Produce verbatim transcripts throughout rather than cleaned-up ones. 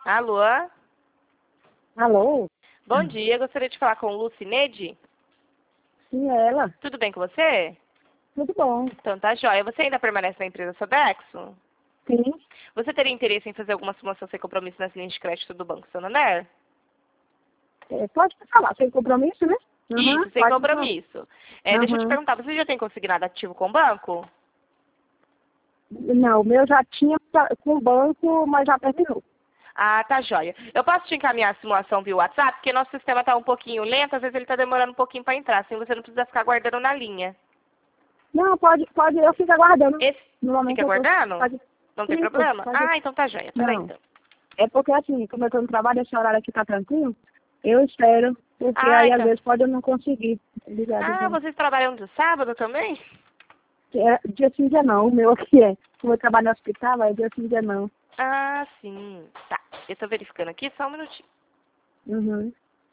Alô? Alô? Bom dia, gostaria de falar com Lucinede. Sim, é ela. Tudo bem com você? Tudo bom. Então tá jóia. Você ainda permanece na empresa Sodexo? Sim. Você teria interesse em fazer alguma simulação sem compromisso nas linhas de crédito do Banco Santander? É, pode falar, sem compromisso, né? Uhum, Isso, sem pode compromisso. É, deixa eu te Uhum. perguntar, você já tem consignado ativo com o banco? Não, o meu já tinha pra- com o banco, mas já terminou. Ah, tá jóia. Eu posso te encaminhar a simulação via WhatsApp, porque nosso sistema está um pouquinho lento, às vezes ele está demorando um pouquinho para entrar, assim você não precisa ficar aguardando na linha. Não, pode, pode, eu fico aguardando. Esse... No momento Fica eu tô, aguardando? pode, Não tem sim, problema? pode, Ah, então tá jóia. Peraí, não. então. É porque assim, como eu tô no trabalho, esse horário aqui tá tranquilo, eu espero, porque Ah, aí às então. vezes pode eu não conseguir ligar, Ah, então. vocês trabalham de sábado também? É, dia sim, dia não, o meu aqui é. Como eu trabalho no hospital, aí dia sim, dia não. Ah, sim. Tá. Eu tô verificando aqui, só um minutinho. Uhum.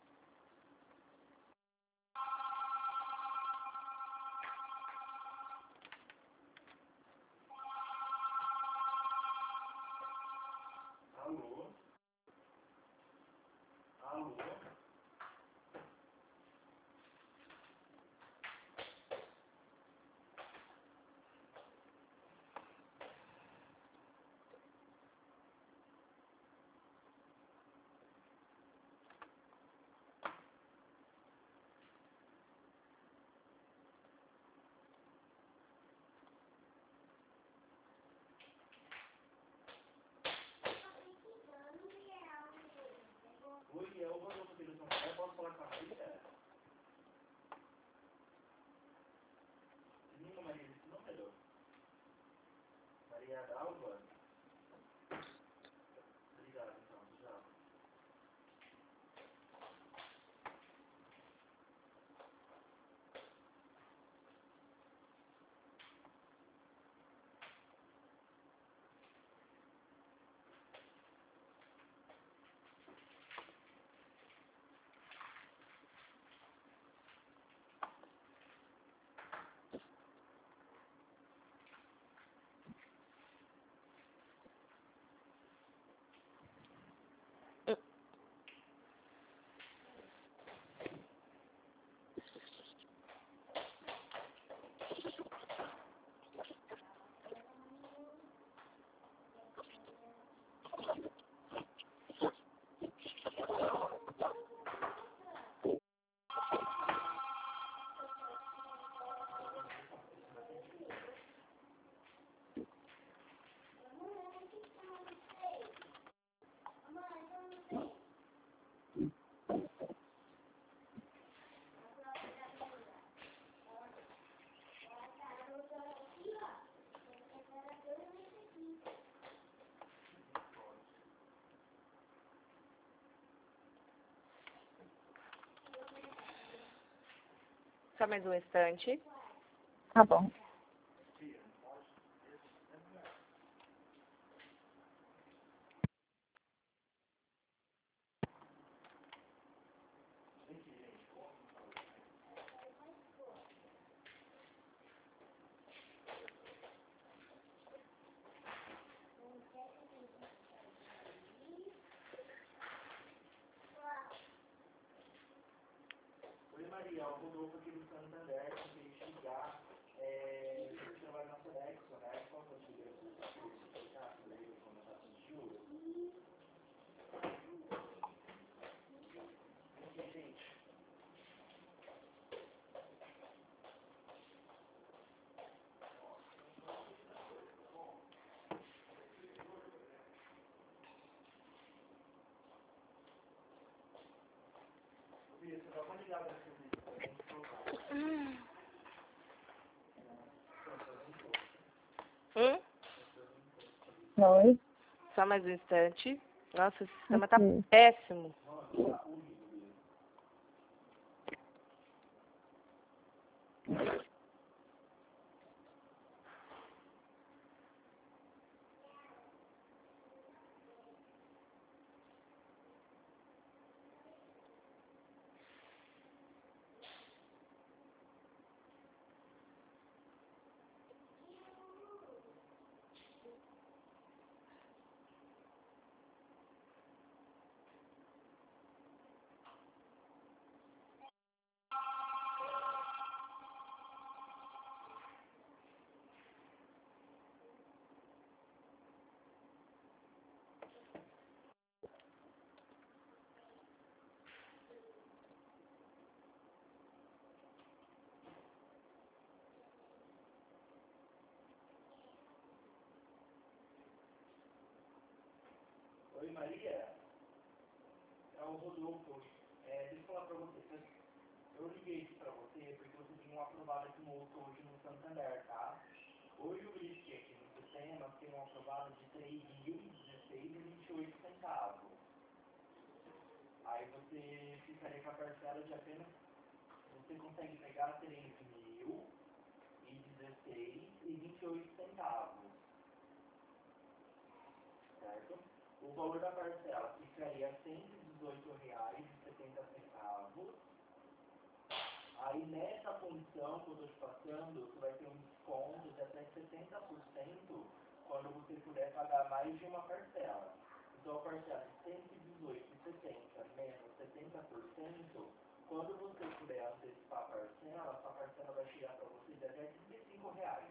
Só mais um instante. Tá bom. Hum? Oi. Só mais um instante. Nossa, o sistema tá Ok. péssimo. Maria, é o Rodolfo. É, deixa eu falar pra você. Eu liguei aqui pra você porque você tem um aprovado aqui no outro hoje no Santander, tá? Hoje eu verifiquei aqui no sistema, tem um aprovado de três mil e dezesseis reais e vinte e oito centavos. Aí você ficaria com a parcela de apenas, você consegue pegar três mil e dezesseis reais e vinte e oito centavos. Certo? O valor da parcela ficaria cento e dezoito reais e setenta centavos. Aí nessa condição que eu estou te passando, você vai ter um desconto de até setenta por cento quando você puder pagar mais de uma parcela. Então a parcela de cento e dezoito reais e setenta centavos menos setenta por cento, quando você puder antecipar a parcela, essa parcela vai chegar para você de até trinta e cinco reais.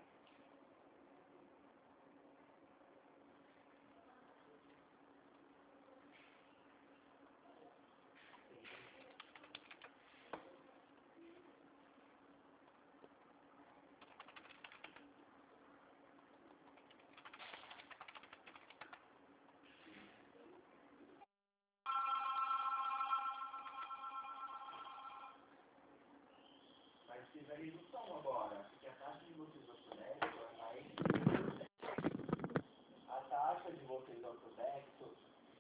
Mas teve a redução agora, porque a taxa de vocês ortodéxicos é mais. A taxa de vocês ortodéxicos.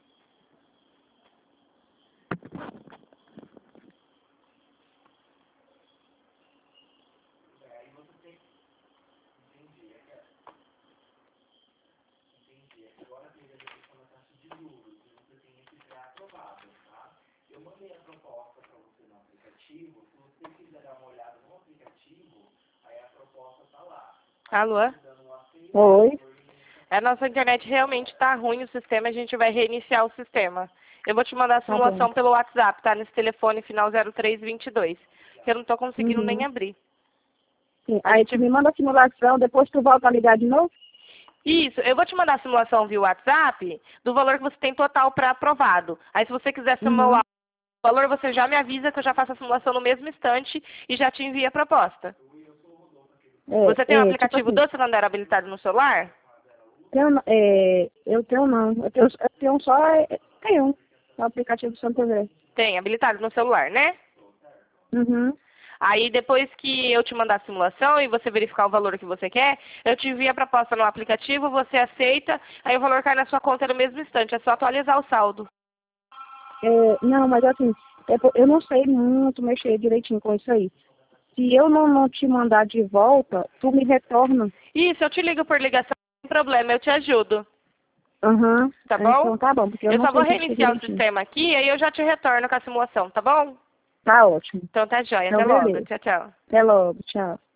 É, aí você tem. Entendi, é que. Entendi, é que agora teve a redução da taxa de juros e você tem esse pré-aprovado, tá? Eu mandei a proposta para você no aplicativo. Se você quiser dar uma olhada no aplicativo, aí a proposta tá lá. Alô? Oi. A nossa internet realmente está ruim, o sistema, a gente vai reiniciar o sistema. Eu vou te mandar a Tá simulação bom. pelo WhatsApp, tá? Nesse telefone final zero três vinte e dois. Que eu não estou conseguindo Uhum. nem abrir. Sim. A Aí gente- tu me manda a simulação, depois tu volta a ligar de novo? Isso, eu vou te mandar a simulação via WhatsApp do valor que você tem total para aprovado. Aí se você quiser simular o valor, você já me avisa que eu já faço a simulação no mesmo instante e já te envio a proposta. É, Você tem o é, aplicativo tipo assim, do Santander habilitado no celular? eu, é, eu tenho não. Eu tenho, eu tenho só. é, Tenho. O aplicativo do Santander. Tem, habilitado no celular, né? Uhum. Aí depois que eu te mandar a simulação e você verificar o valor que você quer, eu te envio a proposta no aplicativo, você aceita, aí o valor cai na sua conta no mesmo instante, é só atualizar o saldo. É, não, mas assim, é po- eu não sei muito mexer direitinho com isso aí. Se eu não, não te mandar de volta, tu me retorna. Isso, eu te ligo por ligação, sem problema, eu te ajudo, Aham. tá É, bom? Então tá bom, porque eu, Eu não só vou sei mexer reiniciar o direitinho. sistema aqui, aí eu já te retorno com a simulação, tá bom? Tá ótimo. Então tá jóia, Então, até logo, beleza. tchau, tchau. Até logo. Tchau.